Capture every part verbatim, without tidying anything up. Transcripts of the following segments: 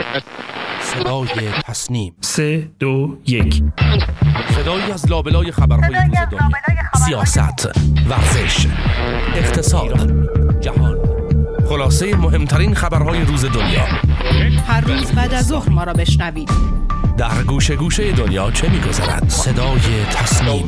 صدای تصنیم. سه دو یک. صدایی از لابلای خبرهای روز دنیا، سیاست، ورزش، اقتصاد، جهان، خلاصه مهمترین خبرهای روز دنیا. هر روز بعد از ظهر ما را بشنوید. در گوشه گوشه دنیا چه می‌گذرد؟ صدای تصنیم.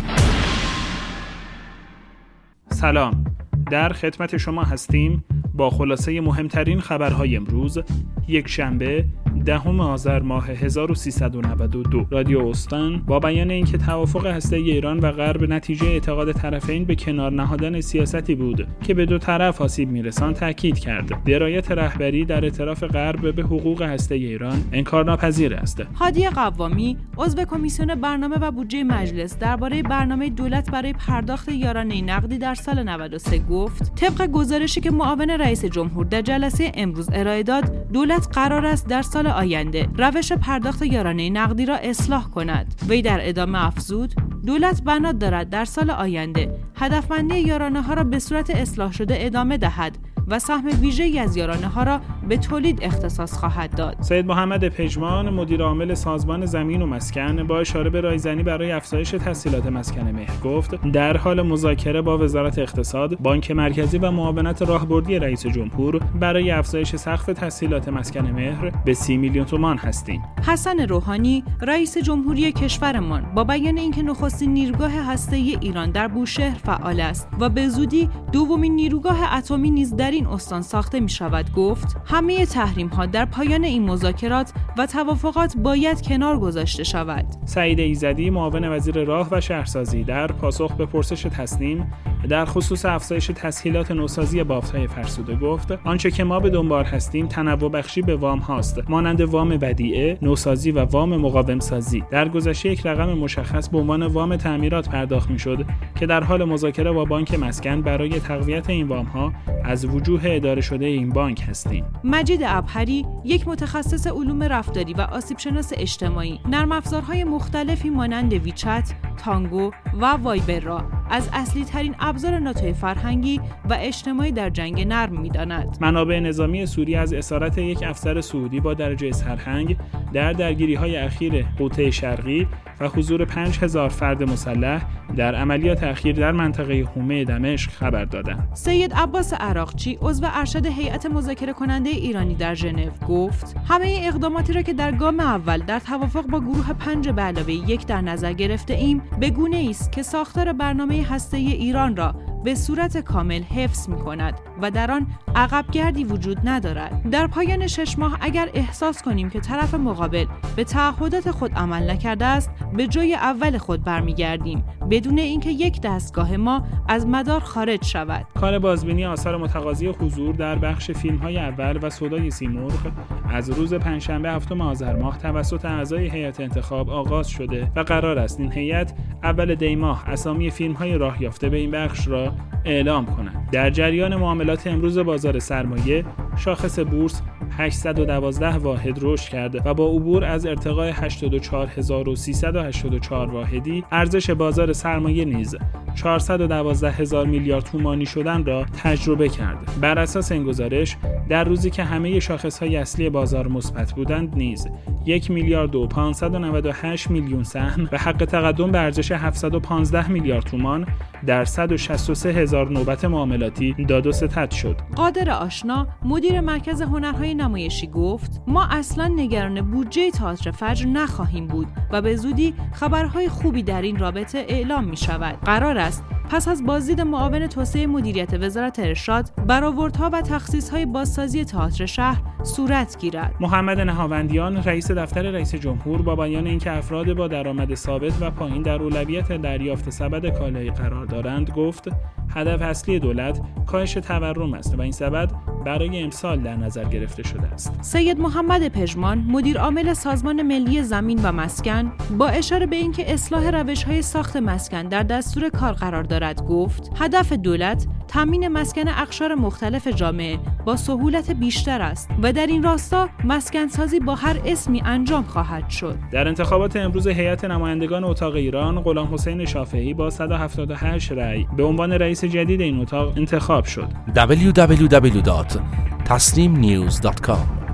سلام، در خدمت شما هستیم با خلاصه مهمترین خبرهای امروز، یک شنبه دهم آذر ماه هزار و سیصد و نود و دو. رادیو استان با بیان اینکه توافق هسته ایران و غرب نتیجه اعتقاد طرفین به کنار نهادن سیاستی بود که به دو طرف آسیب میرسان تاکید کرد. درایت رهبری در اعتراف غرب به حقوق هسته ایران انکارناپذیر است. هادی قوامی، عضو کمیسیون برنامه و بودجه مجلس، درباره برنامه دولت برای پرداخت یارانه نقدی در سال نود و سه گفت: طبق گزارشی که معاون رئیس جمهور در جلسه امروز ارائه داد، دولت قرار است در سال آینده روش پرداخت یارانه نقدی را اصلاح کند. وی در ادامه افزود: دولت بنا دارد در سال آینده هدفمندی یارانه ها را به صورت اصلاح شده ادامه دهد و سهم ویژه‌ای از یارانه ها را به تولید اختصاص خواهد داد. سید محمد پژمان، مدیر عامل سازمان زمین و مسکن، با اشاره به رایزنی برای افزایش تسهیلات مسکن مهر گفت: در حال مذاکره با وزارت اقتصاد، بانک مرکزی و معاونت راهبردی رئیس جمهور برای افزایش سقف تسهیلات مسکن مهر به سی میلیون تومان هستیم. حسن روحانی، رئیس جمهوری کشورمان، با بیان اینکه نخستین نیروگاه هسته‌ای ایران در بوشهر فعال است و به زودی دومین نیروگاه اتمی نیز در این استان ساخته می شود، گفت: همه تحریم ها در پایان این مذاکرات و توافقات باید کنار گذاشته شود. سعید ایزدی، معاون وزیر راه و شهرسازی، در پاسخ به پرسش تصنیم در خصوص افزایش تسهیلات نوسازی بافت‌های فرسوده گفت: آنچه که ما به دنبال هستیم تنوع بخشی به وام هاست، مانند وام ودیعه، نوسازی و وام مقاوم سازی. در گذشته یک رقم مشخص به عنوان وام تعمیرات پرداخت می‌شد که در حال مذاکره با بانک مسکن برای تقویت این وام ها از وجوه اداره شده این بانک هستیم. مجید ابهری، یک متخصص علوم رفتاری و آسیب‌شناس اجتماعی، نرم افزارهای مختلفی مانند ویچت، تانگو و وایبر را از اصلی ترین ابزار ناتوی فرهنگی و اجتماعی در جنگ نرم می‌داند. منابع نظامی سوریه از اسارت یک افسر سعودی با درجه سرهنگ در درگیری‌های اخیر غوطه شرقی و حضور پنج هزار فرد مسلح در عملیات اخیر در منطقه حومه دمشق خبر دادند. سید عباس عراقچی، عضو ارشد هیئت مذاکره کننده ایرانی در ژنو، گفت: همه اقداماتی را که در گام اول در توافق با گروه پنج به علاوه یک در نظر گرفته ایم، به گونه‌ای است که ساختار برنامه هسته‌ای ایران را به صورت کامل حفظ می‌کند و در آن عقب‌گردی وجود ندارد. در پایان شش ماه اگر احساس کنیم که طرف مقابل به تعهدات خود عمل نکرده است، به جای اول خود برمیگردیم بدون اینکه یک دستگاه ما از مدار خارج شود. کار بازبینی آثار متقاضی حضور در بخش فیلم‌های اول و سودای سیمرغ از روز پنجشنبه هفتم آذر ماه توسط اعضای هیئت انتخاب آغاز شده و قرار است این هیئت اول دی ماه اسامی فیلم‌های راه یافته به این بخش را اعلام کنند. در جریان معاملات امروز بازار سرمایه، شاخص بورس هشتصد و دوازده واحد رشد کرد و با عبور از ارتقای هشتاد و چهار هزار و سیصد و هشتاد و چهار واحدی، ارزش بازار سرمایه نیز چهارصد و دوازده هزار میلیارد تومانی شدن را تجربه کرد. بر اساس این گزارش، در روزی که همه شاخص‌های اصلی بازار مثبت بودند نیز یک میلیارد و پانصد و نود و هشت میلیون سهم و حق تقدم به ارزش هفتصد و پانزده میلیارد تومان در صد و شصت و سه هزار نوبت معاملاتی داد و ستد شد. قادر آشنا، مدیر مرکز هنرهای نمایشی، گفت: ما اصلا نگران بودجه تئاتر فجر نخواهیم بود و به زودی خبرهای خوبی در این رابطه اعلام می شود. قرار است پس از بازدید معاون توسعه مدیریت وزارت ارشاد، برآوردها و تخصیص‌های بازسازی تئاتر شهر صورت گیرد. محمد نهاوندیان، رئیس دفتر رئیس جمهور، با بیان اینکه افراد با درآمد ثابت و پایین در اولویت دریافت سبد کالایی قرار دارند، گفت: هدف اصلی دولت کاهش تورم است و این سبد برای امسال در نظر گرفته شده است. سید محمد پژمان، مدیر عامل سازمان ملی زمین و مسکن، با اشاره به اینکه اصلاح روش‌های ساخت مسکن در دستور کار قرار دارد، گفت: هدف دولت تامین مسکن اقشار مختلف جامعه با سهولت بیشتر است و در این راستا مسکن سازی با هر اسمی انجام خواهد شد. در انتخابات امروز هیئت نمایندگان اتاق ایران، غلام حسین شافعی با صد و هفتاد و هشت رأی به عنوان رئیس جدید این اتاق انتخاب شد. دبلیو دبلیو دبلیو دات تصنیم نیوز دات کام